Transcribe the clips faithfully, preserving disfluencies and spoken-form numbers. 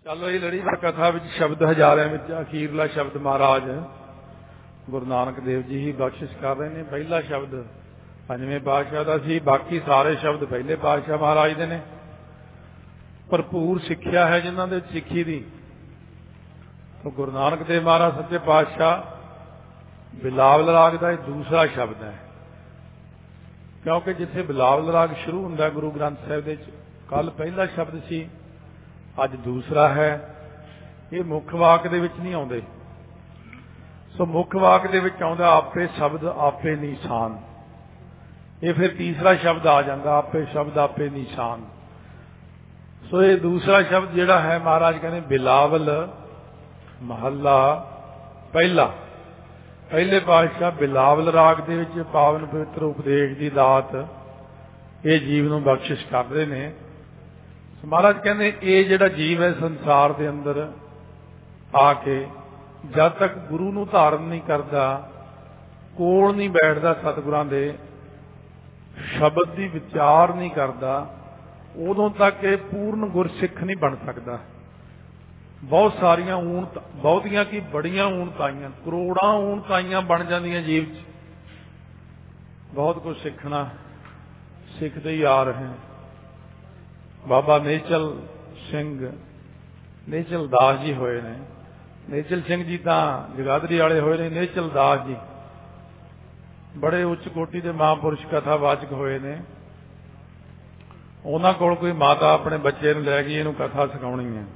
चलो ये लड़ी पर कथा विच शब्द हजारिਆਂ ਵਿੱਚ अखीरला शब्द महाराज गुरु नानक देव जी ही बख्शिश कर रहे हैं। पहला शब्द पंजवें पातशाह का सी, बाकी सारे शब्द पहले पातशाह महाराज दे ने। भरपूर सिक्ख्या है जिन्हां दे सिक्खी दी। तो गुरु नानक देव महाराज सच्चे पातशाह बिलावल राग का दूसरा शब्द है, क्योंकि जिथे बिलावल राग शुरू हुंदा गुरु ग्रंथ साहिब दे कल पहला शब्द सी, अज दूसरा है। ये मुख वाक दे विच नहीं आउंदे। सो मुख वाक दे विच आउंदा आपे शब्द आपे निशान। ये फिर तीसरा शब्द आ जाता आपे शब्द आपे निशान। सो ये दूसरा शब्द जिहड़ा है महाराज कहने बिलावल महला पहला। पहले पातशाह बिलावल राग दे विच पावन पवित्र उपदेश की दात ये जीव नूं बख्शिश करदे ने। महाराज कहते ये जिहड़ा जीव है संसार के अंदर आके जब तक गुरु नूं धारण नहीं करता, कोल नहीं बैठता, सतगुरां दे शब्द की विचार नहीं करता, उदों तक ये पूर्ण गुरसिख नहीं बन सकता। बहुत सारिया ऊणत बहुतियां की बड़ियां ऊणताइयां करोड़ां ऊणताइयां बन जांदियां जीव च। बहुत कुछ सीखना सीखते ही आ रहे हैं। बाबा नेचल सिंह नेचल दास जी होए ने। नेचल सिंह जी तो जगाधरी वाले होए ने। नेचल दास जी बड़े उच्च कोटि के महापुरुष कथावाचक होए ने। उन्हां कोल कोई माता अपने बच्चे नूं लै गई, इहनूं कथा सिखाउणी है।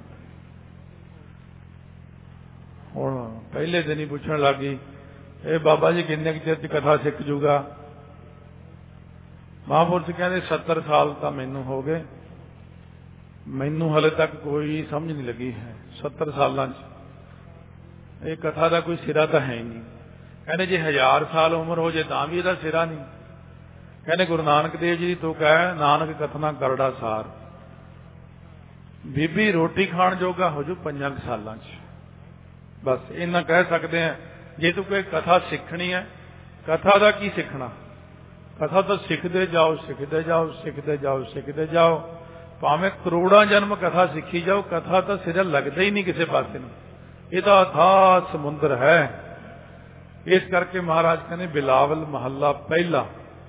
हुण पहले दिन ही पुछण लग गई, ए बाबा जी किन्ने चिर च कथा सिख जूगा? महापुरुष कहते सत्तर साल तो मैनू हो गए, मैनू हले तक कोई समझ नहीं लगी है। सत्तर साल ये कथा का कोई सिरा तो है ही नहीं। कहने जे हजार साल उम्र हो जाए तो भी इसका सिरा नहीं। कहने गुरु नानक देव जी तो कह नानक कथना करड़ा सार, बीबी रोटी खाण जोगा हो जू पंजां सालां च। बस इन्ना कह सकते हैं। जे तू कोई कथा सीखनी है, कथा का की सीखना? कथा तो सीखते जाओ सीखते जाओ सीखते जाओ सीखते जाओ, भावें करोड़ा जन्म कथा सीखी जाओ, कथा तो सिरा लगता ही नहीं किसी पासे में। यह तो अथाह समुद्र है। इस करके महाराज कहने बिलावल महला पहला।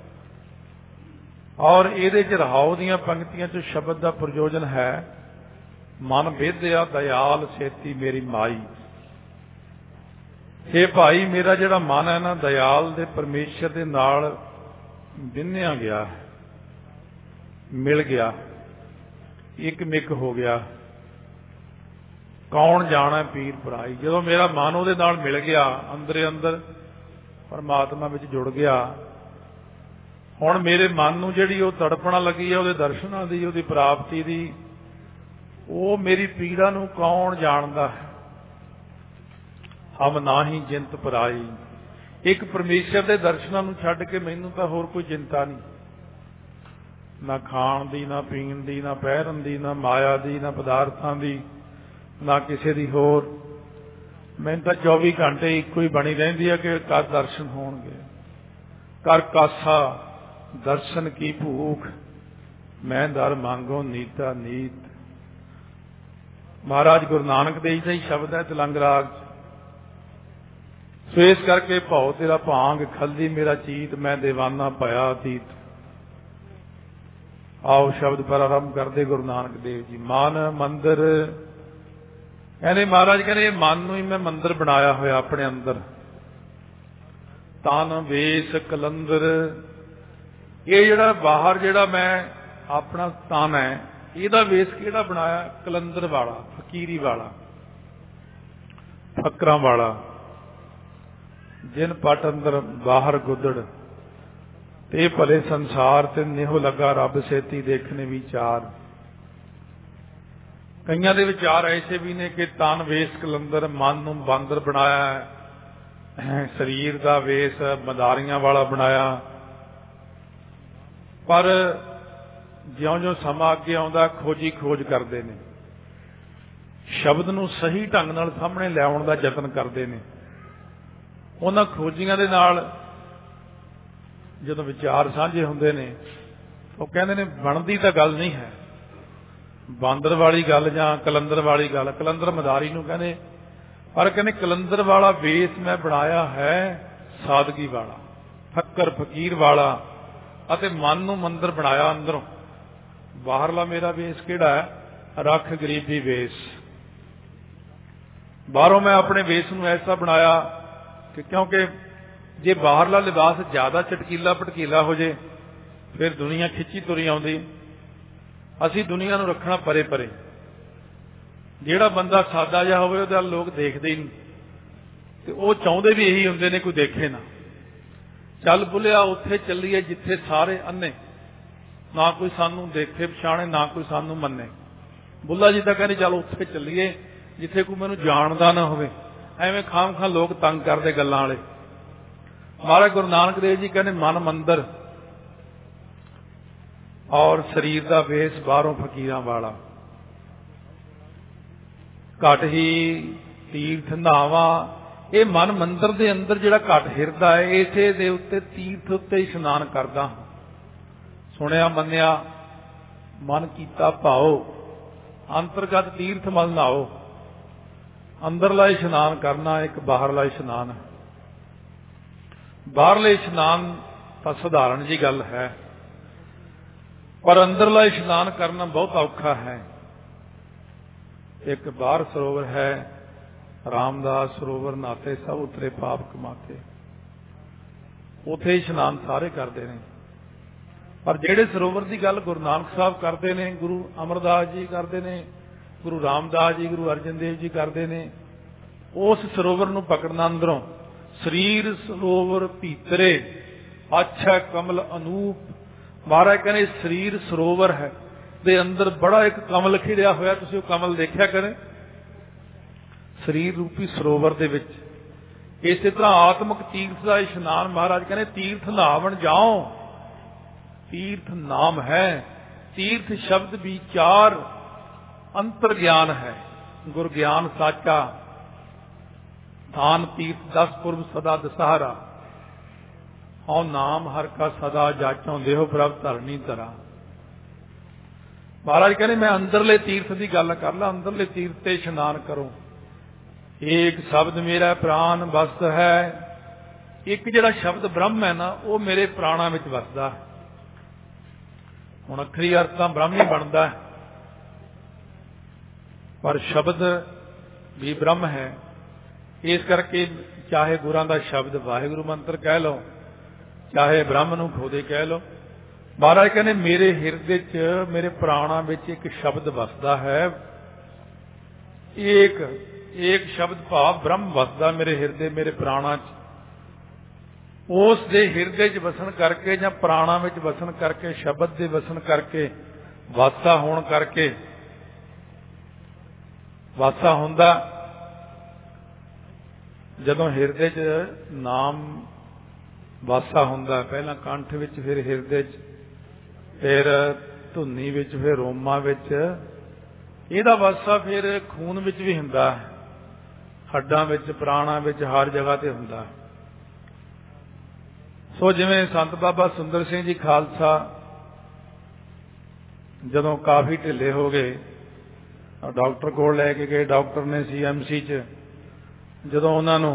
और ये रहाओ दियां पंक्तियां च शब्द का प्रयोजन है, मन भेदया दयाल सेती मेरी माई। हे भाई मेरा जिहड़ा मन है ना दयाल दे परमेश्वर दे नाल बिन्निया गया है, मिल गया, एक मिक हो गया। कौन जाना पीर भराई। जो मेरा मन उहदे नाल मिल गया, अंदरे अंदर परमात्मा विच जुड़ गया, हुण मेरे मन नूं जिहड़ी ओह तड़पना लगी है उहदे दर्शनां दी, उहदी प्राप्ति दी, ओह मेरी पीड़ा नूं कौन जानदा है। हम ना ही जिंत पराई। एक परमेश्वर के दर्शनां नूं छड्ड के मैनूं तां होर कोई चिंता नहीं, ना खाण दी, ना पीण दी, ना पहिरन दी, ना माया दी, ना पदार्थां दी, ना किसी दी होर। मैनूं तां चौबी घंटे इक्को ही बनी रहिंदी है कि कद दर्शन होणगे। कर कासा दर्शन की भूख, मैं दर मांगो नीता नीत। महाराज गुरु नानक देव जी शब्द है तिलंग राग। सो इस करके भाव तेरा भांग खल्दी मेरा चीत, मैं दीवाना पाया अतीत। आओ शब्द पर आरंभ करते गुरु नानक देव जी। मन मंदिर कहने महाराज कहने मन नूं ही मैं मंदिर बनाया होया अपने अंदर। तन वेश कलंदर, ये जिहड़ा बाहर जिहड़ा मैं अपना तन है, इहदा वेश किहड़ा बनाया? कलंदर वाला, फकीरी वाला, फकरां वाला। जिन पट अंदर बाहर गुदड़, ते भले संसार ते निहो लगा रब सेती देखने विचार। कईयां दे विचार ऐसे भी ने कि तन वेश कलंदर, मन नूं बांदर बनाया है, शरीर का वेश मदारियां वाला बनाया। पर ज्यों ज्यों समा अगे आउंदा खोजी खोज करते हैं, शब्द नूं सही ढंग नाल सामने लियाउण दा यतन करते हैं। उन्हां खोजियां दे नाल जदों विचार साझे हुंदे ने, तो कहंदे ने बनदी तां गल नहीं है, ਬਾਂਦਰ ਵਾਲੀ ਗੱਲ ਜਾਂ ਕਲੰਦਰ ਵਾਲੀ ਗੱਲ, ਕਲੰਦਰ ਮਦਾਰੀ ਨੂੰ ਕਹਿੰਦੇ, ਪਰ ਕਹਿੰਦੇ ਕਲੰਦਰ ਵਾਲਾ ਵੇਸ ਮੈਂ ਬਣਾਇਆ ਹੈ ਸਾਦਗੀ ਵਾਲਾ, ਫੱਕਰ ਫਕੀਰ ਵਾਲਾ, ਅਤੇ ਮਨ ਨੂੰ ਮੰਦਰ ਬਣਾਇਆ ਅੰਦਰੋਂ। ਬਾਹਰਲਾ ਮੇਰਾ ਵੇਸ ਕਿਹੜਾ ਹੈ? ਰੱਖ ਗਰੀਬੀ ਵੇਸ। ਬਾਹਰੋਂ ਮੈਂ ਆਪਣੇ ਵੇਸ ਨੂੰ ਐਸਾ ਬਣਾਇਆ ਕਿ ਕਿਉਂਕਿ ਜੇ ਬਾਹਰਲਾ ਲਿਬਾਸ ਜ਼ਿਆਦਾ ਚਟਕੀਲਾ ਭਟਕੀਲਾ ਹੋ ਜੇ ਫਿਰ ਦੁਨੀਆ ਖਿੱਚੀ ਤੁਰੀ ਆਉਂਦੀ। ਅਸੀਂ ਦੁਨੀਆ ਨੂੰ ਰੱਖਣਾ ਪਰੇ ਪਰੇ। ਜਿਹੜਾ ਬੰਦਾ ਸਾਦਾ ਜਿਹਾ ਹੋਵੇ ਉਹਦੇ ਵੱਲ ਲੋਕ ਦੇਖਦੇ ਹੀ ਨਹੀਂ, ਤੇ ਉਹ ਚਾਹੁੰਦੇ ਵੀ ਇਹੀ ਹੁੰਦੇ ਨੇ ਕੋਈ ਦੇਖੇ ਨਾ। ਚੱਲ ਬੁਲਿਆ ਉੱਥੇ ਚੱਲੀਏ ਜਿੱਥੇ ਸਾਰੇ ਅੰਨੇ, ਨਾ ਕੋਈ ਸਾਨੂੰ ਦੇਖੇ ਪਛਾਣੇ ਨਾ ਕੋਈ ਸਾਨੂੰ ਮੰਨੇ। ਬੁੱਲਾ ਜੀ ਤਾਂ ਕਹਿੰਦੇ ਚੱਲ ਉੱਥੇ ਚੱਲੀਏ ਜਿੱਥੇ ਕੋਈ ਮੈਨੂੰ ਜਾਣਦਾ ਨਾ ਹੋਵੇ, ਐਵੇਂ ਖਾਮ ਖਾਂ ਲੋਕ ਤੰਗ ਕਰਦੇ ਗੱਲਾਂ ਵਾਲੇ। ਮਹਾਰਾਜ ਗੁਰੂ ਨਾਨਕ ਦੇਵ ਜੀ ਕਹਿੰਦੇ ਮਨ ਮੰਦਰ ਔਰ ਸਰੀਰ ਦਾ ਵੇਸ ਬਾਹਰੋਂ ਫਕੀਰਾਂ ਵਾਲਾ। ਘਟ ਹੀ ਤੀਰਥ ਨਹਾਵਾ, ਇਹ ਮਨ ਮੰਦਰ ਦੇ ਅੰਦਰ ਜਿਹੜਾ ਘਟ ਹਿਰਦਾ ਹੈ ਇਸੇ ਦੇ ਉੱਤੇ ਤੀਰਥ ਉੱਤੇ ਇਸ਼ਨਾਨ ਕਰਦਾ। ਸੁਣਿਆ ਮੰਨਿਆ ਮਨ ਕੀਤਾ ਭਾਓ, ਅੰਤਰਗਤ ਤੀਰਥ ਮਲ ਨਹਾਓ। ਅੰਦਰਲਾ ਇਸ਼ਨਾਨ ਕਰਨਾ ਇੱਕ ਬਾਹਰਲਾ ਇਸ਼ਨਾਨ ਹੈ। ਬਾਹਰਲੇ ਇਸ਼ਨਾਨ ਤਾਂ ਸਧਾਰਨ ਜੀ ਗੱਲ ਹੈ, ਪਰ ਅੰਦਰਲਾ ਇਸ਼ਨਾਨ ਕਰਨਾ ਬਹੁਤ ਔਖਾ ਹੈ। ਇੱਕ ਬਾਹਰ ਸਰੋਵਰ ਹੈ ਰਾਮਦਾਸ ਸਰੋਵਰ, ਨਾਤੇ ਸਭ ਉਤਰੇ ਪਾਪ ਕਮਾਤੇ, ਉਥੇ ਇਸ਼ਨਾਨ ਸਾਰੇ ਕਰਦੇ ਨੇ। ਪਰ ਜਿਹੜੇ ਸਰੋਵਰ ਦੀ ਗੱਲ ਗੁਰੂ ਨਾਨਕ ਸਾਹਿਬ ਕਰਦੇ ਨੇ, ਗੁਰੂ ਅਮਰਦਾਸ ਜੀ ਕਰਦੇ ਨੇ, ਗੁਰੂ ਰਾਮਦਾਸ ਜੀ, ਗੁਰੂ ਅਰਜਨ ਦੇਵ ਜੀ ਕਰਦੇ ਨੇ, ਉਸ ਸਰੋਵਰ ਨੂੰ ਪਕੜਨਾ ਅੰਦਰੋਂ। ਸਰੀਰ ਸਰੋਵਰ ਭੀਤਰੇ ਅੱਛਾ ਕਮਲ ਅਨੂਪ। ਮਹਾਰਾਜ ਕਹਿੰਦੇ ਸਰੀਰ ਸਰੋਵਰ ਹੈ ਦੇ ਅੰਦਰ ਬੜਾ ਇੱਕ ਕਮਲ ਖਿੜਿਆ ਹੋਇਆ, ਤੁਸੀਂ ਉਹ ਕਮਲ ਦੇਖਿਆ ਕਰੇ ਸਰੀਰ ਰੂਪੀ ਸਰੋਵਰ ਦੇ ਵਿੱਚ। ਇਸੇ ਤਰ੍ਹਾਂ ਆਤਮਿਕ ਤੀਰਥ ਦਾ ਇਸ਼ਨਾਨ ਮਹਾਰਾਜ ਕਹਿੰਦੇ ਤੀਰਥ ਨਹਾਵਣ ਜਾਓ। ਤੀਰਥ ਨਾਮ ਹੈ, ਤੀਰਥ ਸ਼ਬਦ ਵਿਚਾਰ ਅੰਤਰ ਗਿਆਨ ਹੈ, ਗੁਰ ਗਿਆਨ ਸਾਚਾ। ਥਾਨ ਤੀਰਥ ਦਸ ਪੁਰਬ ਸਦਾ ਦਸਹਰਾ, ਹਉ ਨਾਮ ਹਰ ਕਾ ਸਦਾ ਜਾਚੋਂ ਦੇਹੋ ਪ੍ਰਭ ਧਰਨੀ ਧਰਾ। ਮਹਾਰਾਜ ਕਹਿੰਦੇ ਮੈਂ ਅੰਦਰਲੇ ਤੀਰਥ ਦੀ ਗੱਲ ਕਰ ਲਾ, ਅੰਦਰਲੇ ਤੀਰਥ ਤੇ ਇਸ਼ਨਾਨ ਕਰੋ। ਏਕ ਸ਼ਬਦ ਮੇਰਾ ਪ੍ਰਾਨ ਵਸਤ ਹੈ। ਇੱਕ ਜਿਹੜਾ ਸ਼ਬਦ ਬ੍ਰਹਮ ਹੈ ਨਾ ਉਹ ਮੇਰੇ ਪ੍ਰਾਣਾਂ ਵਿੱਚ ਵਸਦਾ ਹੈ। ਹੁਣ ਅੱਖਰੀ ਅਰਥ ਤਾਂ ਬ੍ਰਹਮ ਹੀ ਬਣਦਾ ਹੈ, ਪਰ ਸ਼ਬਦ ਵੀ ਬ੍ਰਹਮ ਹੈ। ਇਸ ਕਰਕੇ ਚਾਹੇ ਗੁਰਾਂ ਦਾ ਸ਼ਬਦ ਵਾਹਿਗੁਰੂ ਮੰਤਰ ਕਹਿ ਲਓ, ਚਾਹੇ ਬ੍ਰਹਮ ਨੂੰ ਖੋਦੇ ਕਹਿ ਲਓ। ਮਹਾਰਾਜ ਕਹਿੰਦੇ ਮੇਰੇ ਹਿਰਦੇ 'ਚ ਮੇਰੇ ਪ੍ਰਾਣਾਂ ਵਿੱਚ ਇੱਕ ਸ਼ਬਦ ਵਸਦਾ ਹੈ। ਏਕ ਏਕ ਸ਼ਬਦ ਭਾਵ ਬ੍ਰਹਮ ਵਸਦਾ ਮੇਰੇ ਹਿਰਦੇ ਮੇਰੇ ਪ੍ਰਾਣਾਂ 'ਚ। ਉਸ ਦੇ ਹਿਰਦੇ 'ਚ ਵਸਣ ਕਰਕੇ ਜਾਂ ਪ੍ਰਾਣਾਂ ਵਿੱਚ ਵਸਣ ਕਰਕੇ, ਸ਼ਬਦ ਦੇ ਵਸਣ ਕਰਕੇ, ਵਾਸਾ ਹੋਣ ਕਰਕੇ, ਵਾਸਾ ਹੁੰਦਾ ਜਦੋਂ ਹਿਰਦੇ 'ਚ ਨਾਮ ਵਾਸਾ ਹੁੰਦਾ, ਪਹਿਲਾਂ ਕੰਠ ਵਿੱਚ, ਫਿਰ ਹਿਰਦੇ 'ਚ, ਫਿਰ ਧੁੰਨੀ ਵਿੱਚ, ਫਿਰ ਰੋਮਾਂ ਵਿੱਚ। ਇਹਦਾ ਵਾਸਾ ਫਿਰ ਖੂਨ ਵਿੱਚ ਵੀ ਹੁੰਦਾ, ਹੱਡਾਂ ਵਿੱਚ, ਪ੍ਰਾਣਾਂ ਵਿੱਚ, ਹਰ ਜਗ੍ਹਾ ਤੇ ਹੁੰਦਾ। ਸੋ ਜਿਵੇਂ ਸੰਤ ਬਾਬਾ ਸੁੰਦਰ ਸਿੰਘ ਜੀ ਖਾਲਸਾ ਜਦੋਂ ਕਾਫੀ ਢਿੱਲੇ ਹੋ ਗਏ, ਡਾਕਟਰ ਕੋਲ ਲੈ ਕੇ ਗਏ। ਡਾਕਟਰ ਨੇ ਸੀ ਐਮ ਸੀ 'ਚ ਜਦੋਂ ਉਹਨਾਂ ਨੂੰ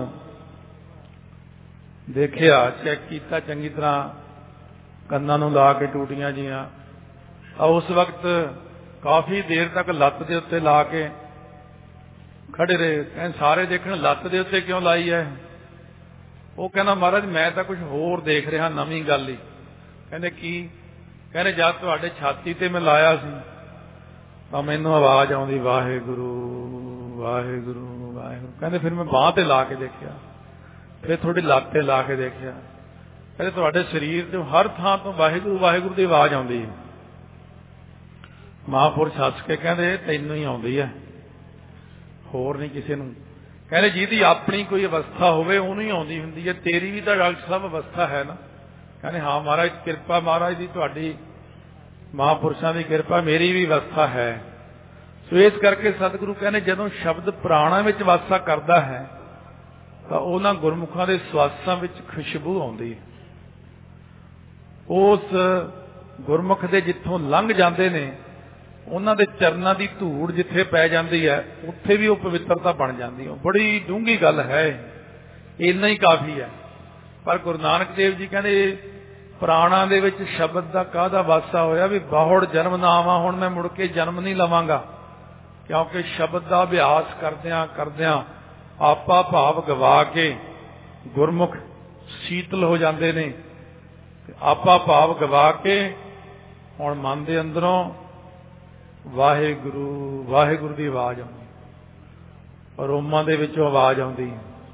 ਦੇਖਿਆ, ਚੈੱਕ ਕੀਤਾ ਚੰਗੀ ਤਰ੍ਹਾਂ, ਕੰਨਾਂ ਨੂੰ ਲਾ ਕੇ ਟੂਟੀਆਂ ਜੀਆਂ, ਉਸ ਵਕਤ ਕਾਫੀ ਦੇਰ ਤੱਕ ਲੱਤ ਦੇ ਉੱਤੇ ਲਾ ਕੇ ਖੜੇ ਰਹੇ। ਕਹਿੰਦੇ ਸਾਰੇ ਦੇਖਣ ਲੱਤ ਦੇ ਉੱਤੇ ਕਿਉਂ ਲਾਈ ਹੈ? ਉਹ ਕਹਿੰਦਾ ਮਹਾਰਾਜ ਮੈਂ ਤਾਂ ਕੁਝ ਹੋਰ ਦੇਖ ਰਿਹਾ, ਨਵੀਂ ਗੱਲ ਹੀ। ਕਹਿੰਦੇ ਕੀ? ਕਹਿੰਦੇ ਜਦ ਤੁਹਾਡੇ ਛਾਤੀ ਤੇ ਮੈਂ ਲਾਇਆ ਸੀ ਤਾਂ ਮੈਨੂੰ ਆਵਾਜ਼ ਆਉਂਦੀ ਵਾਹਿਗੁਰੂ ਵਾਹਿਗੁਰੂ ਵਾਹਿਗੁਰੂ। ਕਹਿੰਦੇ ਫਿਰ ਮੈਂ ਬਾਂਹ ਤੇ ਲਾ ਕੇ ਦੇਖਿਆ, ਫਿਰ ਤੁਹਾਡੀ ਲੱਤ ਤੇ ਲਾ ਕੇ ਦੇਖਿਆ। ਕਹਿੰਦੇ ਤੁਹਾਡੇ ਸਰੀਰ ਤੋਂ ਹਰ ਥਾਂ ਤੋਂ ਵਾਹਿਗੁਰੂ ਵਾਹਿਗੁਰੂ ਦੀ ਆਵਾਜ਼ ਆਉਂਦੀ ਹੈ। ਮਹਾਂਪੁਰਸ਼ ਹੱਸ ਕੇ ਕਹਿੰਦੇ ਤੈਨੂੰ ਹੀ ਆਉਂਦੀ ਹੈ, ਹੋਰ ਨਹੀਂ ਕਿਸੇ ਨੂੰ। ਕਹਿੰਦੇ ਜਿਹਦੀ ਆਪਣੀ ਕੋਈ ਅਵਸਥਾ ਹੋਵੇ ਉਹਨੂੰ ਹੀ ਆਉਂਦੀ ਹੁੰਦੀ ਹੈ, ਤੇਰੀ ਵੀ ਤਾਂ ਡਾਕਟਰ ਸਾਹਿਬ ਅਵਸਥਾ ਹੈ ਨਾ। ਕਹਿੰਦੇ ਹਾਂ ਮਹਾਰਾਜ ਕਿਰਪਾ ਮਹਾਰਾਜ ਦੀ, ਤੁਹਾਡੀ ਮਹਾਂਪੁਰਸ਼ਾਂ ਦੀ ਕਿਰਪਾ, ਮੇਰੀ ਵੀ ਅਵਸਥਾ ਹੈ। ਸੋ ਇਸ ਕਰਕੇ ਸਤਿਗੁਰੂ ਕਹਿੰਦੇ ਜਦੋਂ ਸ਼ਬਦ ਪ੍ਰਾਣਾਂ ਵਿੱਚ ਵਾਸਾ ਕਰਦਾ ਹੈ ਤਾਂ ਉਹਨਾਂ ਗੁਰਮੁਖਾਂ ਦੇ ਸਵਾਸਾਂ ਵਿੱਚ ਖੁਸ਼ਬੂ ਆਉਂਦੀ ਹੈ। ਉਸ ਗੁਰਮੁਖ ਦੇ ਜਿੱਥੋਂ ਲੰਘ ਜਾਂਦੇ ਨੇ ਉਹਨਾਂ ਦੇ ਚਰਨਾਂ ਦੀ ਧੂੜ ਜਿੱਥੇ ਪੈ ਜਾਂਦੀ ਹੈ ਉੱਥੇ ਵੀ ਉਹ ਪਵਿੱਤਰਤਾ ਬਣ ਜਾਂਦੀ ਹੈ। ਬੜੀ ਡੂੰਘੀ ਗੱਲ ਹੈ, ਇੰਨਾ ਹੀ ਕਾਫੀ ਹੈ। ਪਰ ਗੁਰੂ ਨਾਨਕ ਦੇਵ ਜੀ ਕਹਿੰਦੇ ਪ੍ਰਾਣਾਂ ਦੇ ਵਿੱਚ ਸ਼ਬਦ ਦਾ ਕਾਹਦਾ ਵਾਸਾ ਹੋਇਆ ਵੀ ਬਾਹੜ ਜਨਮ ਨਾ ਆਵਾਂ, ਹੁਣ ਮੈਂ ਮੁੜ ਕੇ ਜਨਮ ਨਹੀਂ ਲਵਾਂਗਾ, ਕਿਉਂਕਿ ਸ਼ਬਦ ਦਾ ਅਭਿਆਸ ਕਰਦਿਆਂ ਕਰਦਿਆਂ ਆਪਾ ਭਾਵ ਗਵਾ ਕੇ ਗੁਰਮੁਖ ਸ਼ੀਤਲ ਹੋ ਜਾਂਦੇ ਨੇ। ਆਪਾ ਭਾਵ ਗਵਾ ਕੇ ਹੁਣ ਮਨ ਦੇ ਅੰਦਰੋਂ ਵਾਹਿਗੁਰੂ ਵਾਹਿਗੁਰੂ ਦੀ ਆਵਾਜ਼ ਆਉਂਦੀ, ਰੋਮਾਂ ਦੇ ਵਿੱਚੋਂ ਆਵਾਜ਼ ਆਉਂਦੀ।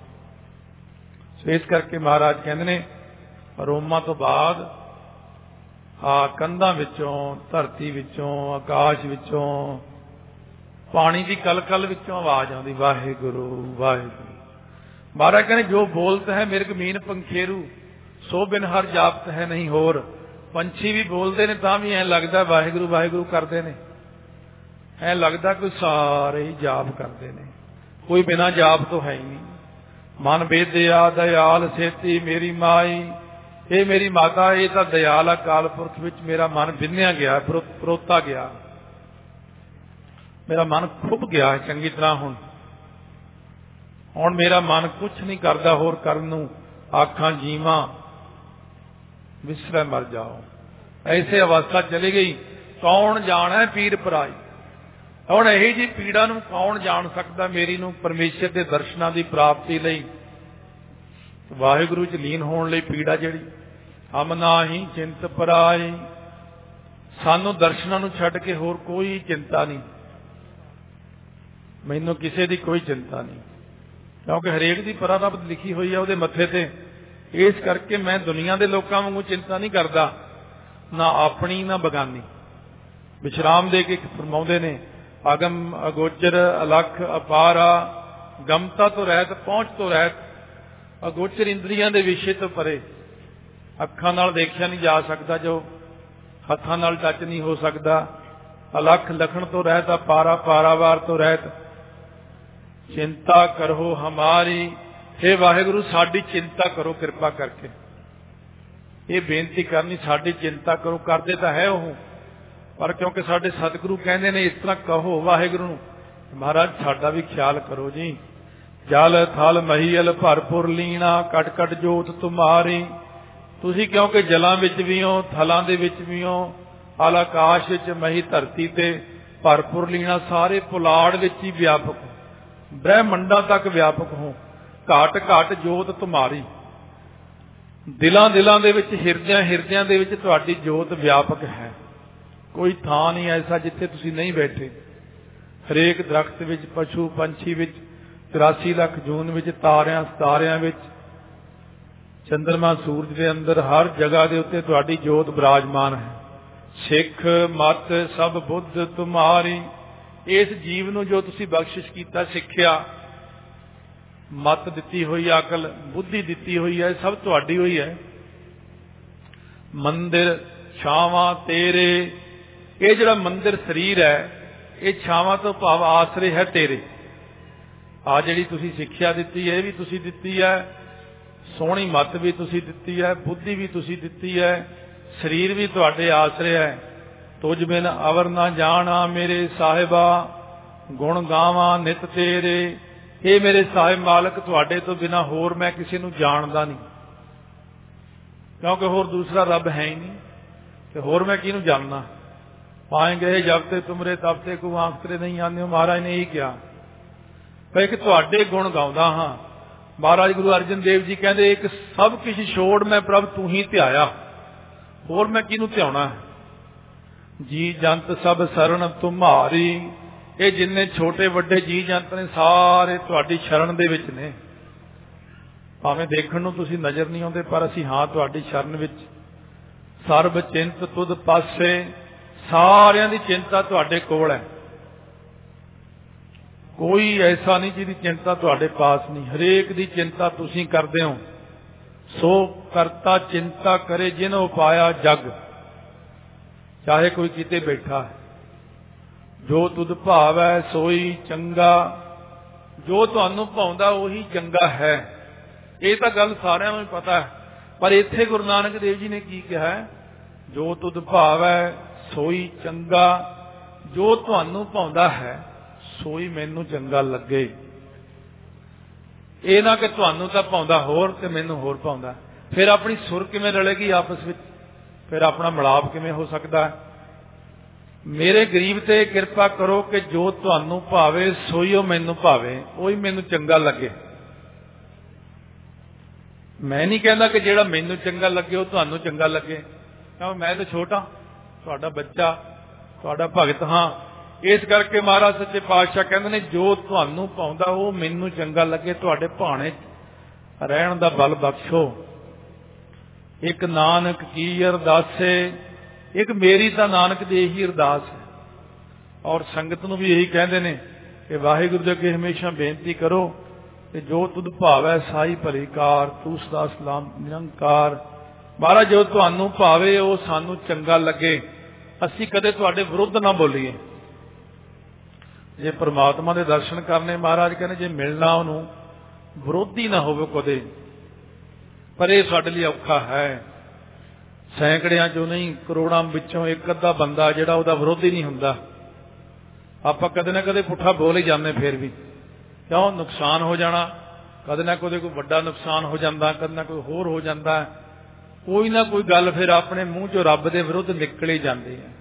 ਸੋ ਇਸ ਕਰਕੇ ਮਹਾਰਾਜ ਕਹਿੰਦੇ ਨੇ ਰੋਮਾਂ ਤੋਂ ਬਾਅਦ ਆ ਕੰਧਾਂ ਵਿੱਚੋਂ, ਧਰਤੀ ਵਿੱਚੋਂ, ਆਕਾਸ਼ ਵਿੱਚੋਂ, ਪਾਣੀ ਦੀ ਕਲਕਲ ਵਿੱਚੋਂ ਆਵਾਜ਼ ਆਉਂਦੀ, ਵਾਹਿਗੁਰੂ ਵਾਹਿਗੁਰੂ। ਮਹਾਰਾਜ ਕਹਿੰਦੇ ਜੋ ਬੋਲਤ ਹੈ ਮਿਰਗ ਮੀਨ ਪੰਖੇਰੂ, ਸੋ ਬਿਨ ਹਰ ਜਾਪਤ ਹੈ ਨਹੀਂ ਹੋਰ। ਪੰਛੀ ਵੀ ਬੋਲਦੇ ਨੇ ਤਾਂ ਵੀ ਐਂ ਲੱਗਦਾ ਵਾਹਿਗੁਰੂ ਵਾਹਿਗੁਰੂ ਕਰਦੇ ਨੇ, ਐਂ ਲੱਗਦਾ ਕੋਈ ਸਾਰੇ ਹੀ ਜਾਪ ਕਰਦੇ ਨੇ, ਕੋਈ ਬਿਨਾਂ ਜਾਪ ਤੋਂ ਹੈ ਹੀ ਨਹੀਂ। ਮਨ ਵੇਦਿਆ ਦਇਆਲ ਸੇਤੀ ਮੇਰੀ ਮਾਈ, ਇਹ ਮੇਰੀ ਮਾਤਾ, ਇਹ ਤਾਂ ਦਇਆਲ ਆ, ਕਾਲ ਪੁਰਖ ਵਿੱਚ ਮੇਰਾ ਮਨ ਬਿੰਨਿਆ ਗਿਆ, ਪਰੋਤਾ ਗਿਆ, ਮੇਰਾ ਮਨ ਖੁੱਭ ਗਿਆ ਚੰਗੀ ਤਰ੍ਹਾਂ। ਹੁਣ ਹੁਣ ਮੇਰਾ ਮਨ ਕੁਛ ਨਹੀਂ ਕਰਦਾ ਹੋਰ ਕਰਨ ਨੂੰ, ਆਖਾਂ ਜੀਵਾਂ ਵਿਸਰੈ ਮਰ ਜਾਓ। ਐਸੇ ਅਵਸਥਾ ਚਲੀ ਗਈ। ਕੌਣ ਜਾਣੈ ਪੀਰ ਪਰਾਈ। ਹੁਣ ਇਹੀ ਜੀ ਪੀੜਾ ਨੂੰ ਕੌਣ ਜਾਣ ਸਕਦਾ, ਮੇਰੀ ਨੂੰ ਪਰਮੇਸ਼ਰ ਦੇ ਦਰਸ਼ਨਾਂ ਦੀ ਪ੍ਰਾਪਤੀ ਲਈ, ਵਾਹਿਗੁਰੂ ਚ ਲੀਨ ਹੋਣ ਲਈ ਪੀੜਾ ਜਿਹੜੀ ਹਮ ਨਾਹੀ ਚਿੰਤ ਪਰਾਈ। ਸਾਨੂੰ ਦਰਸ਼ਨਾਂ ਨੂੰ ਛੱਡ ਕੇ ਹੋਰ ਕੋਈ ਚਿੰਤਾ ਨਹੀਂ, ਮੈਨੂੰ ਕਿਸੇ ਦੀ ਕੋਈ ਚਿੰਤਾ ਨਹੀਂ, ਕਿਉਂਕਿ ਹਰੇਕ ਦੀ ਪਰਾਰਬਧ ਲਿਖੀ ਹੋਈ ਹੈ ਉਹਦੇ ਮੱਥੇ ਤੇ। ਇਸ ਕਰਕੇ ਮੈਂ ਦੁਨੀਆ ਦੇ ਲੋਕਾਂ ਵਾਂਗੂ ਚਿੰਤਾ ਨਹੀਂ ਕਰਦਾ, ਨਾ ਆਪਣੀ ਨਾ ਬਗਾਨੀ। ਵਿਸ਼ਰਾਮ ਦੇ ਕੇ ਫਰਮਾਉਂਦੇ ਨੇ ਅਗਮ ਅਗੋਚਰ ਅਲਖ ਅਪਾਰਾ, ਗਮਤਾ ਤੋਂ ਰਹਿਤ ਪਹੁੰਚ ਤੋਂ ਰਹਿਤ। ਅਗੋਚਰ ਇੰਦਰੀਆਂ ਦੇ ਵਿਸ਼ੇ ਤੋਂ ਪਰੇ, ਅੱਖਾਂ ਨਾਲ ਦੇਖਿਆ ਨਹੀਂ ਜਾ ਸਕਦਾ, ਜੋ ਹੱਥਾਂ ਨਾਲ ਟੱਚ ਨਹੀਂ ਹੋ ਸਕਦਾ। ਅਲਖ ਲਖਣ ਤੋਂ ਰਹਿਤ, ਅਪਾਰਾ ਪਾਰਾਵਾਰ ਤੋਂ ਰਹਿਤ। ਚਿੰਤਾ ਕਰੋ ਹਮਾਰੀ, ਹੇ ਵਾਹਿਗੁਰੂ ਸਾਡੀ ਚਿੰਤਾ ਕਰੋ ਕਿਰਪਾ ਕਰਕੇ। ਇਹ ਬੇਨਤੀ ਕਰਨੀ, ਸਾਡੀ ਚਿੰਤਾ ਕਰੋ। ਕਰਦੇ ਤਾਂ ਹੈ ਉਹ, ਪਰ ਕਿਉਂਕਿ ਸਾਡੇ ਸਤਿਗੁਰੂ ਕਹਿੰਦੇ ਨੇ ਇਸ ਤਰ੍ਹਾਂ ਕਹੋ ਵਾਹਿਗੁਰੂ ਨੂੰ, ਮਹਾਰਾਜ ਸਾਡਾ ਵੀ ਖਿਆਲ ਕਰੋ ਜੀ। ਜਲ ਥਲ ਮਹੀਲ ਭਰਪੁਰ ਲੀਣਾ, ਕਟ ਕਟ ਜੋਤ ਤੁਮਾਰੀ। ਤੁਸੀਂ ਕਿਉਂਕਿ ਜਲਾਂ ਵਿੱਚ ਵੀ ਹੋ, ਥਲਾਂ ਦੇ ਵਿੱਚ ਵੀ ਹੋ, ਆਲ ਆਕਾਸ਼ ਵਿੱਚ, ਮਹੀ ਧਰਤੀ ਤੇ, ਭਰਪੁਰ ਲੀਣਾ ਸਾਰੇ ਪੁਲਾੜ ਵਿੱਚ ਹੀ ਵਿਆਪਕ ਹੋ, ਬ੍ਰਹਿਮੰਡਾਂ ਤੱਕ ਵਿਆਪਕ ਹੋ। ਘਾਟ ਘਾਟ ਜੋਤ ਤੁਮਾਰੀ, ਦਿਲਾਂ ਦਿਲਾਂ ਦੇ ਵਿੱਚ, ਹਿਰਦਿਆਂ ਹਿਰਦਿਆਂ ਦੇ ਵਿੱਚ ਤੁਹਾਡੀ ਜੋਤ ਵਿਆਪਕ ਹੈ। ਕੋਈ ਥਾਂ ਨਹੀਂ ਐਸਾ ਜਿੱਥੇ ਤੁਸੀਂ ਨਹੀਂ ਬੈਠੇ। ਹਰੇਕ ਦਰਖਤ ਵਿੱਚ, ਪਸ਼ੂ ਪੰਛੀ ਵਿੱਚ, ਚੁਰਾਸੀ ਲੱਖ ਜੂਨ ਵਿੱਚ, ਤਾਰਿਆਂ ਸਿਤਾਰਿਆਂ ਵਿੱਚ, ਚੰਦਰਮਾ ਸੂਰਜ ਦੇ ਅੰਦਰ, ਹਰ ਜਗ੍ਹਾ ਦੇ ਉੱਤੇ ਤੁਹਾਡੀ ਜੋਤ ਬਿਰਾਜਮਾਨ ਹੈ। ਸਿੱਖ ਮਤ ਸਭ ਬੁੱਧ ਤੁਮਾਰੀ। ਇਸ ਜੀਵ ਨੂੰ ਜੋ ਤੁਸੀਂ ਬਖਸ਼ਿਸ਼ ਕੀਤਾ, ਸਿੱਖਿਆ, ਮਤ ਦਿੱਤੀ ਹੋਈ, ਅਕਲ ਬੁੱਧੀ ਦਿੱਤੀ ਹੋਈ ਹੈ, ਸਭ ਤੁਹਾਡੀ ਹੋਈ ਹੈ। ਮੰਦਿਰ ਛਾਵਾਂ ਤੇਰੇ, ਇਹ ਜਿਹੜਾ ਮੰਦਿਰ ਸਰੀਰ ਹੈ, ਇਹ ਛਾਵਾਂ ਤੋਂ ਭਾਵ ਆਸਰੇ ਹੈ ਤੇਰੇ। ਆ ਜਿਹੜੀ ਤੁਸੀਂ ਸਿੱਖਿਆ ਦਿੱਤੀ ਹੈ, ਇਹ ਵੀ ਤੁਸੀਂ ਦਿੱਤੀ ਹੈ, ਸੋਹਣੀ ਮੱਤ ਵੀ ਤੁਸੀਂ ਦਿੱਤੀ ਹੈ, ਬੁੱਧੀ ਵੀ ਤੁਸੀਂ ਦਿੱਤੀ ਹੈ, ਸਰੀਰ ਵੀ ਤੁਹਾਡੇ ਆਸਰੇ ਹੈ। ਤੁਝ ਬਿਨ ਅਵਰ ਨਾ ਜਾਣਾ ਮੇਰੇ ਸਾਹਿਬਾ, ਗੁਣ ਗਾਵਾਂ ਨਿਤ ਤੇਰੇ। ਇਹ ਮੇਰੇ ਸਾਹਿਬ ਮਾਲਕ, ਤੁਹਾਡੇ ਤੋਂ ਬਿਨਾਂ ਹੋਰ ਮੈਂ ਕਿਸੇ ਨੂੰ ਜਾਣਦਾ ਨਹੀਂ, ਕਿਉਂਕਿ ਹੋਰ ਦੂਸਰਾ ਰੱਬ ਹੈ ਹੀ ਨਹੀਂ, ਤੇ ਹੋਰ ਮੈਂ ਕਿਹਨੂੰ ਜਾਣਨਾ। ਪਾਏਂਗੇ ਜਬ ਤੇ ਤੁਮਰੇ ਤਬ ਤੇ ਕੋ ਆਂਖ ਤੇਰੇ ਨਹੀਂ ਆਉਂਦੇ। ਮਹਾਰਾਜ ਨੇ ਇਹੀ ਕਿਹਾ ਕਿ ਤੁਹਾਡੇ ਗੁਣ ਗਾਉਂਦਾ ਹਾਂ। ਮਹਾਰਾਜ ਗੁਰੂ ਅਰਜਨ ਦੇਵ ਜੀ ਕਹਿੰਦੇ ਇੱਕ ਸਭ ਕੁਝ ਛੋੜ ਮੈਂ ਪ੍ਰਭ ਤੂੰ ਹੀ ਧਿਆਇਆ, ਹੋਰ ਮੈਂ ਕਿਹਨੂੰ ਧਿਆਉਣਾ। ਜੀ ਜੰਤ ਸਭ ਸਰਣ ਤੁਮਾਰੀ। ਇਹ ਜਿੰਨੇ ਛੋਟੇ ਵੱਡੇ ਜੀ ਜੰਤ ਨੇ ਸਾਰੇ ਤੁਹਾਡੀ ਸ਼ਰਨ ਦੇ ਵਿੱਚ ਨੇ। ਭਾਵੇਂ ਦੇਖਣ ਨੂੰ ਤੁਸੀਂ ਨਜ਼ਰ ਨਹੀਂ ਆਉਂਦੇ, ਪਰ ਅਸੀਂ ਹਾਂ ਤੁਹਾਡੀ ਸ਼ਰਨ ਵਿੱਚ। ਸਰਬ ਚਿੰਤ ਤੁਧ ਪਾਸੇ, ਸਾਰਿਆਂ ਦੀ ਚਿੰਤਾ ਤੁਹਾਡੇ ਕੋਲ ਹੈ। ਕੋਈ ਐਸਾ ਨਹੀਂ ਜਿਹਦੀ ਚਿੰਤਾ ਤੁਹਾਡੇ ਪਾਸ ਨਹੀਂ, ਹਰੇਕ ਦੀ ਚਿੰਤਾ ਤੁਸੀਂ ਕਰਦੇ ਹੋ। ਸੋ ਕਰਤਾ ਚਿੰਤਾ ਕਰੇ ਜਿਨ ਉਪਾਇਆ ਜਗ। ਚਾਹੇ ਕੋਈ ਕਿਤੇ ਬੈਠਾ ਹੈ, ਜੋ ਤੁਧ ਭਾਵੈ ਸੋਈ ਚੰਗਾ। ਜੋ ਤੁਹਾਨੂੰ ਭਾਉਂਦਾ ਉਹੀ ਚੰਗਾ ਹੈ। ਇਹ ਤਾਂ ਗੱਲ ਸਾਰਿਆਂ ਨੂੰ ਹੀ ਪਤਾ ਹੈ, ਪਰ ਇੱਥੇ ਗੁਰੂ ਨਾਨਕ ਦੇਵ ਜੀ ਨੇ ਕੀ ਕਿਹਾ ਹੈ? ਜੋ ਤੁਧ ਭਾਵੈ ਸੋਈ ਚੰਗਾ। ਜੋ ਤੁਹਾਨੂੰ ਭਾਉਂਦਾ ਹੈ ਸੋਈ ਮੈਨੂੰ ਚੰਗਾ ਲੱਗੇ। ਇਹ ਨਾ ਕਿ ਤੁਹਾਨੂੰ ਤਾਂ ਭਾਉਂਦਾ ਹੋਰ ਤੇ ਮੈਨੂੰ ਹੋਰ ਭਾਉਂਦਾ, ਫਿਰ ਆਪਣੀ ਸੁਰ ਕਿਵੇਂ ਰਲੇਗੀ ਆਪਸ ਵਿੱਚ, ਫਿਰ ਆਪਣਾ ਮਿਲਾਪ ਕਿਵੇਂ ਹੋ ਸਕਦਾ ਹੈ। ਮੇਰੇ ਗਰੀਬ ਤੇ ਕਿਰਪਾ ਕਰੋ ਕਿ ਜੋ ਤੁਹਾਨੂੰ ਭਾਵੇ ਸੋਈ ਉਹ ਮੈਨੂੰ ਭਾਵੇ, ਉਹੀ ਮੈਨੂੰ ਚੰਗਾ ਲੱਗੇ। ਮੈਂ ਨਹੀਂ ਕਹਿੰਦਾ ਕਿ ਜਿਹੜਾ ਮੈਨੂੰ ਚੰਗਾ ਲੱਗੇ ਉਹ ਤੁਹਾਨੂੰ ਚੰਗਾ ਲੱਗੇ, ਕਿਉਂ ਮੈਂ ਤਾਂ ਛੋਟਾ, ਤੁਹਾਡਾ ਬੱਚਾ, ਤੁਹਾਡਾ ਭਗਤ ਹਾਂ। ਇਸ ਕਰਕੇ ਮਹਾਰਾਜ ਸੱਚੇ ਪਾਤਸ਼ਾਹ ਕਹਿੰਦੇ ਨੇ ਜੋ ਤੁਹਾਨੂੰ ਭਾਉਂਦਾ ਉਹ ਮੈਨੂੰ ਚੰਗਾ ਲੱਗੇ, ਤੁਹਾਡੇ ਭਾਣੇ ਰਹਿਣ ਦਾ ਬਲ ਬਖਸ਼ੋ। ਇੱਕ ਨਾਨਕ ਕੀ ਅਰਦਾਸੇ, ਇੱਕ ਮੇਰੀ ਤਾਂ ਨਾਨਕ ਦੀ ਇਹੀ ਅਰਦਾਸ ਹੈ। ਔਰ ਸੰਗਤ ਨੂੰ ਵੀ ਇਹੀ ਕਹਿੰਦੇ ਨੇ ਕਿ ਵਾਹਿਗੁਰੂ ਦੇ ਅੱਗੇ ਹਮੇਸ਼ਾ ਬੇਨਤੀ ਕਰੋ ਕਿ ਜੋ ਤੁਧ ਭਾਵੈ ਸਾਈ ਭਲੀ ਕਾਰ, ਤੂੰ ਸਦਾ ਸਲਾਮ ਨਿਰੰਕਾਰ। ਮਹਾਰਾਜ ਜੋ ਤੁਹਾਨੂੰ ਭਾਵੇ ਉਹ ਸਾਨੂੰ ਚੰਗਾ ਲੱਗੇ, ਅਸੀਂ ਕਦੇ ਤੁਹਾਡੇ ਵਿਰੁੱਧ ਨਾ ਬੋਲੀਏ। ਜੇ ਪ੍ਰਮਾਤਮਾ ਦੇ ਦਰਸ਼ਨ ਕਰਨੇ, ਮਹਾਰਾਜ ਕਹਿੰਦੇ ਜੇ ਮਿਲਣਾ ਉਹਨੂੰ ਵਿਰੋਧੀ ਨਾ ਹੋਵੇ ਕਦੇ, ਪਰ ਇਹ ਸਾਡੇ ਲਈ ਔਖਾ ਹੈ। ਸੈਂਕੜਿਆਂ ਚੋਂ ਨਹੀਂ ਕਰੋੜਾਂ ਵਿੱਚੋਂ ਇੱਕ ਅੱਧਾ ਬੰਦਾ ਜਿਹੜਾ ਉਹਦਾ ਵਿਰੋਧੀ ਨਹੀਂ ਹੁੰਦਾ। ਆਪਾਂ ਕਦੇ ਨਾ ਕਦੇ ਪੁੱਠਾ ਬੋਲ ਹੀ ਜਾਂਦੇ, ਫਿਰ ਵੀ ਕਿਉਂ ਨੁਕਸਾਨ ਹੋ ਜਾਣਾ, ਕਦੇ ਨਾ ਕਦੇ ਕੋਈ ਵੱਡਾ ਨੁਕਸਾਨ ਹੋ ਜਾਂਦਾ, ਕਦੇ ਨਾ ਕੋਈ ਹੋਰ ਹੋ ਜਾਂਦਾ, ਕੋਈ ਨਾ ਕੋਈ ਗੱਲ ਫਿਰ ਆਪਣੇ ਮੂੰਹ ਚੋਂ ਰੱਬ ਦੇ ਵਿਰੁੱਧ ਨਿਕਲ ਹੀ ਜਾਂਦੀ ਹੈ।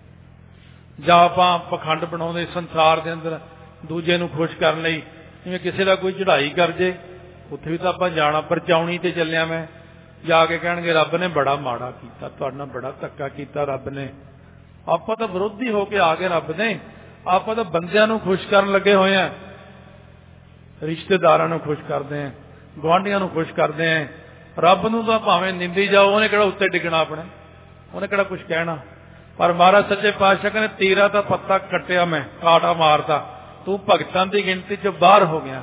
ਜਾਂ ਆਪਾਂ ਪਖੰਡ ਬਣਾਉਂਦੇ ਸੰਸਾਰ ਦੇ ਅੰਦਰ ਦੂਜੇ ਨੂੰ ਖੁਸ਼ ਕਰਨ ਲਈ, ਜਿਵੇਂ ਕਿਸੇ ਦਾ ਕੋਈ ਚੜ੍ਹਾਈ ਕਰ ਜੇ, ਉੱਥੇ ਵੀ ਤਾਂ ਆਪਾਂ ਜਾਣਾ, ਪਰਚਾਉਣੀ ਤੇ ਚੱਲਿਆ ਮੈਂ, ਜਾ ਕੇ ਕਹਿਣਗੇ ਰੱਬ ਨੇ ਬੜਾ ਮਾੜਾ ਕੀਤਾ, ਤੁਹਾਡੇ ਨਾਲ ਬੜਾ ਧੱਕਾ ਕੀਤਾ ਰੱਬ ਨੇ। ਆਪਾਂ ਤਾਂ ਵਿਰੋਧੀ ਹੋ ਕੇ ਆ ਗਏ ਰੱਬ ਨੇ, ਆਪਾਂ ਤਾਂ ਬੰਦਿਆਂ ਨੂੰ ਖੁਸ਼ ਕਰਨ ਲੱਗੇ ਹੋਏ ਆ, ਰਿਸ਼ਤੇਦਾਰਾਂ ਨੂੰ ਖੁਸ਼ ਕਰਦੇ ਆ, ਗੁਆਂਢੀਆਂ ਨੂੰ ਖੁਸ਼ ਕਰਦੇ ਆ। ਰੱਬ ਨੂੰ ਤਾਂ ਭਾਵੇਂ ਨਿੰਦੀ ਜਾਓ, ਉਹਨੇ ਕਿਹੜਾ ਉੱਤੇ ਡਿੱਗਣਾ ਆਪਣੇ, ਉਹਨੇ ਕਿਹੜਾ ਕੁਛ ਕਹਿਣਾ। ਪਰ ਮਹਾਰਾਜ ਸੱਚੇ ਪਾਤਸ਼ਾਹ ਕਹਿੰਦੇ ਤੇਰਾ ਤਾਂ ਪੱਤਾ ਕੱਟਿਆ ਮੈਂ, ਕਾਟਾ ਮਾਰਤਾ, ਤੂੰ ਭਗਤਾਂ ਦੀ ਗਿਣਤੀ ਚ ਬਾਹਰ ਹੋ ਗਿਆ,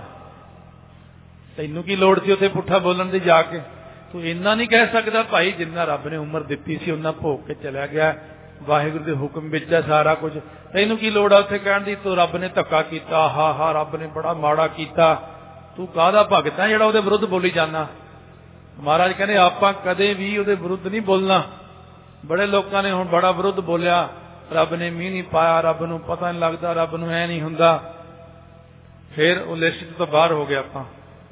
ਤੈਨੂੰ ਕੀ ਲੋੜ ਸੀ ਉੱਥੇ ਪੁੱਠਾ ਬੋਲਣ ਦੀ ਜਾ ਕੇ। ਤੂੰ ਇੰਨਾ ਨਹੀਂ ਕਹਿ ਸਕਦਾ ਭਾਈ ਜਿੰਨਾ ਰੱਬ ਨੇ ਉਮਰ ਦਿੱਤੀ ਸੀ ਉਹਨਾਂ ਭੋਗ ਕੇ ਚਲਿਆ ਗਿਆ, ਵਾਹਿਗੁਰੂ ਦੇ ਹੁਕਮ ਵਿੱਚ ਹੈ ਸਾਰਾ ਕੁਝ, ਤੈਨੂੰ ਕੀ ਲੋੜ ਆ ਉੱਥੇ ਕਹਿਣ ਦੀ ਤੂੰ ਰੱਬ ਨੇ ਧੱਕਾ ਕੀਤਾ, ਹਾ ਹਾ ਰੱਬ ਨੇ ਬੜਾ ਮਾੜਾ ਕੀਤਾ। ਤੂੰ ਕਾਹਦਾ ਭਗਤ ਹੈ ਜਿਹੜਾ ਉਹਦੇ ਵਿਰੁੱਧ ਬੋਲੀ ਜਾਂਦਾ। ਮਹਾਰਾਜ ਕਹਿੰਦੇ ਆਪਾਂ ਕਦੇ ਵੀ ਉਹਦੇ ਵਿਰੁੱਧ ਨਹੀਂ ਬੋਲਣਾ। ਬੜੇ ਲੋਕਾਂ ਨੇ ਹੁਣ ਬੜਾ ਵਿਰੁੱਧ ਬੋਲਿਆ, ਰੱਬ ਨੇ ਮੀਂਹ ਨਹੀਂ ਪਾਇਆ, ਰੱਬ ਨੂੰ ਪਤਾ ਨਹੀਂ ਲੱਗਦਾ, ਰੱਬ ਨੂੰ ਐ ਨਹੀਂ ਹੁੰਦਾ, ਫਿਰ ਉਹ ਲਿਸਟ ਤੋਂ ਬਾਹਰ ਹੋ ਗਿਆ। ਆਪਾਂ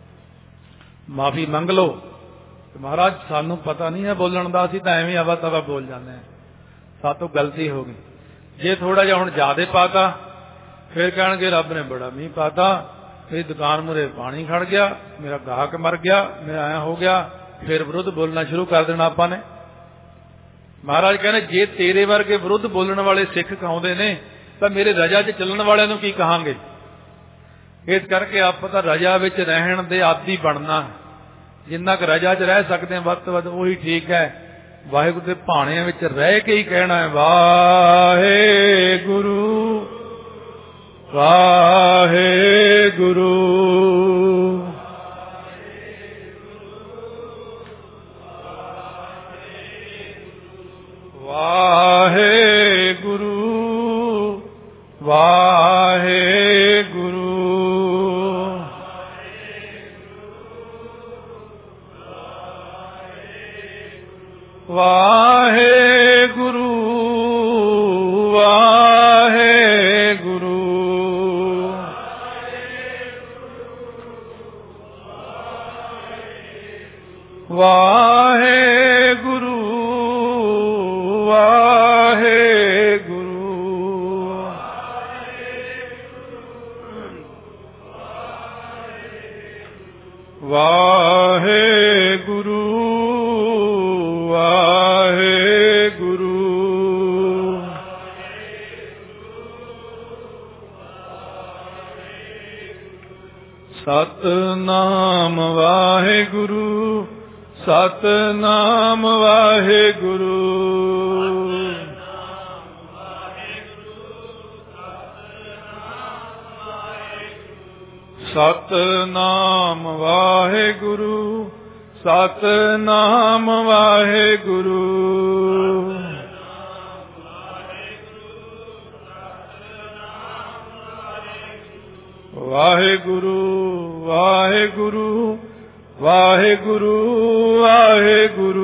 ਮਾਫੀ ਮੰਗ ਲਓ, ਮਹਾਰਾਜ ਸਾਨੂੰ ਪਤਾ ਨਹੀਂ ਹੈ ਬੋਲਣ ਦਾ, ਅਸੀਂ ਤਾਂ ਐਵੇਂ ਆਵਾ ਤਵਾ ਬੋਲ ਜਾਂਦੇ ਹਾਂ, ਸਾਤੋਂ ਗਲਤੀ ਹੋ ਗਈ। ਜੇ ਥੋੜਾ ਜਿਹਾ ਹੁਣ ਜ਼ਿਆਦਾ ਪਾਤਾ, ਫਿਰ ਕਹਿਣਗੇ ਰੱਬ ਨੇ ਬੜਾ ਮੀਂਹ ਪਾਤਾ, ਮੇਰੀ ਦੁਕਾਨ ਮੂਹਰੇ ਪਾਣੀ ਖੜ ਗਿਆ, ਮੇਰਾ ਗਾਹਕ ਮਰ ਗਿਆ, ਮੇਰਾ ਐਂ ਹੋ ਗਿਆ, ਫਿਰ ਵਿਰੁੱਧ ਬੋਲਣਾ ਸ਼ੁਰੂ ਕਰ ਦੇਣਾ ਆਪਾਂ ਨੇ। ਮਹਾਰਾਜ ਕਹਿੰਦੇ ਜੇ ਤੇਰੇ ਵਰਗੇ ਵਿਰੁੱਧ ਬੋਲਣ ਵਾਲੇ ਸਿੱਖ ਕਹਾਉਂਦੇ ਨੇ ਤਾਂ ਮੇਰੇ ਰਜਾ 'ਚ ਚੱਲਣ ਵਾਲਿਆਂ ਨੂੰ ਕੀ ਕਹਾਂਗੇ। ਇਸ ਕਰਕੇ ਆਪਾਂ ਤਾਂ ਰਜਾ ਵਿੱਚ ਰਹਿਣ ਦੇ ਆਦੀ ਬਣਨਾ, ਜਿੰਨਾ ਕੁ ਰਜਾ 'ਚ ਰਹਿ ਸਕਦੇ ਹਾਂ ਵੱਧ ਤੋਂ ਵੱਧ ਉਹੀ ਠੀਕ ਹੈ। ਵਾਹਿਗੁਰੂ ਦੇ ਭਾਣਿਆਂ ਵਿੱਚ ਰਹਿ ਕੇ ਹੀ ਕਹਿਣਾ ਹੈ ਵਾਹਿਗੁਰੂ ਵਾਹਿਗੁਰੂ ਵਾਹਿਗੁਰੂ ਵਾਹਿਗੁਰੂ ਵਾਹਿਗੁਰੂ ਵਾਹਿਗੁਰੂ ਵਾਹਿਗੁਰੂ ਵਾਹਿਗੁਰੂ ਵਾਹਿਗੁਰੂ ਸਤਿਨਾਮ ਵਾਹਿਗੁਰੂ ਸਤਿਨਾਮ ਵਾਹਿਗੁਰੂ ਸਤਿਨਾਮ ਵਾਹਿਗੁਰੂ ਸਤਿਨਾਮ ਵਾਹਿਗੁਰੂ ਵਾਹਿਗੁਰੂ ਵਾਹਿਗੁਰੂ ਵਾਹਿਗੁਰੂ ਵਾਹਿਗੁਰੂ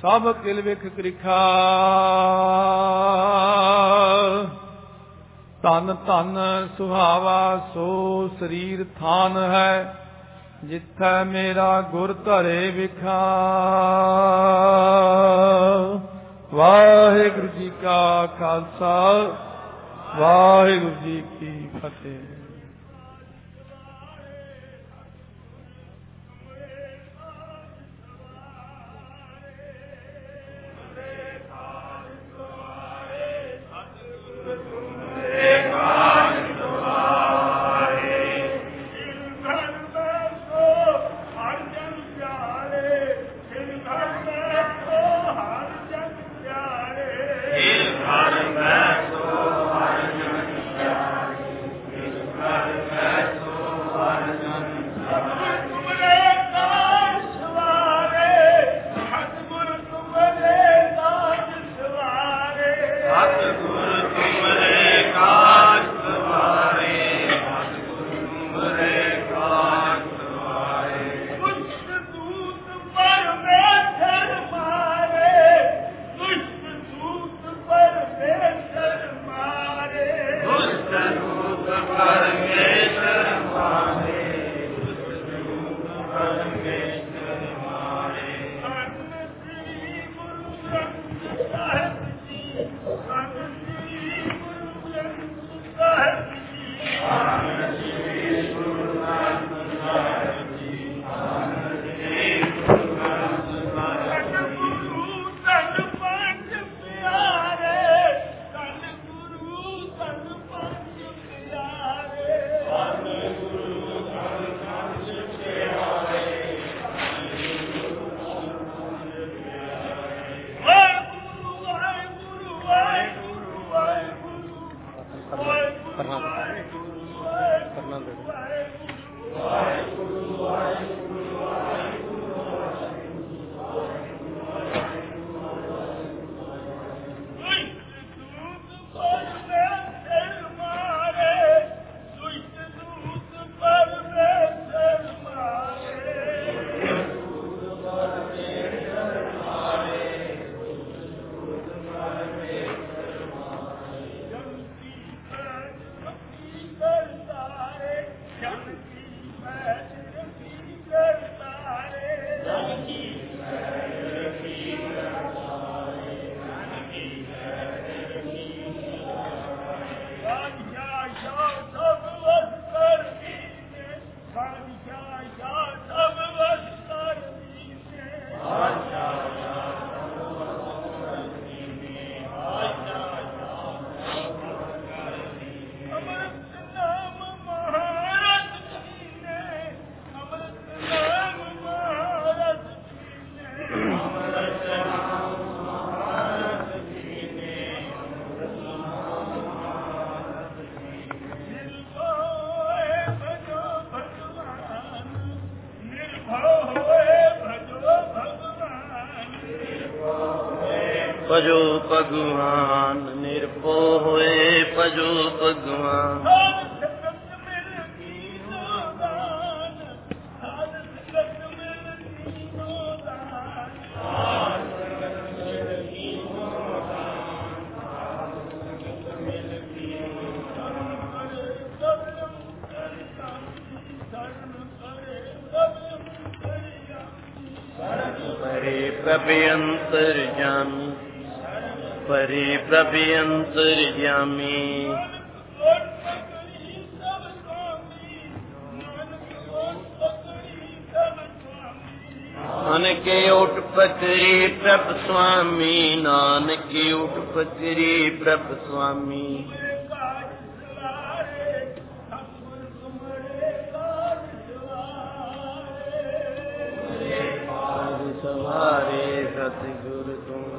ਸਭ ਕਿਲ ਵਿਖ ਕ੍ਰਿਖਾ। ਧਨ ਧਨ ਸੁਹਾਵਾ ਸੋ ਸਰੀਰ ਥਾਨ ਹੈ, ਜਿੱਥੈ ਮੇਰਾ ਗੁਰ ਧਰੇ ਵਿਖਾ। ਵਾਹਿਗੁਰੂ ਜੀ ਕਾ ਖਾਲਸਾ, ਵਾਹਿਗੁਰੂ ਜੀ ਕੀ ਫਤਿਹ। ਭਜੋ ਭਗਵਾਨ ਨਿਰਭਉ ਹੋਏ, ਭਜੋ ਭਗਵਾਨ। ਪਰੇ ਪ੍ਰਭ ਅੰਤਰਜਾਮੀ, ਪਰੇ ਪ੍ਰਭ ਅੰਤਰਜਾਮੀ। ਨਾਨਕੇ ਓਟ ਪਕੜੀ ਪ੍ਰਭ ਸੁਆਮੀ, ਨਾਨਕੇ ਓਟ ਪਕੜੀ ਪ੍ਰਭ ਸੁਆਮੀ। ਸਵਾਰੇ ਸਤਿਗੁਰ ਤੂੰ